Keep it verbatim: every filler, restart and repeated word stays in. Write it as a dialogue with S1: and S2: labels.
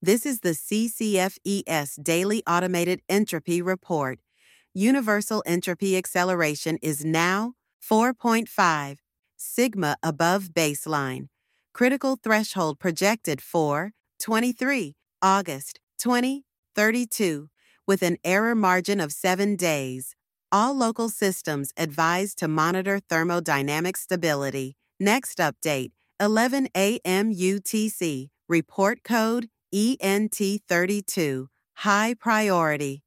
S1: This is the C C F E S Daily Automated Entropy Report. Universal entropy acceleration is now four point five, sigma above baseline. Critical threshold projected for twenty-three August twenty thirty-two, with an error margin of seven days. All local systems advised to monitor thermodynamic stability. Next update, eleven A M U T C, report code E N T thirty-two, high priority.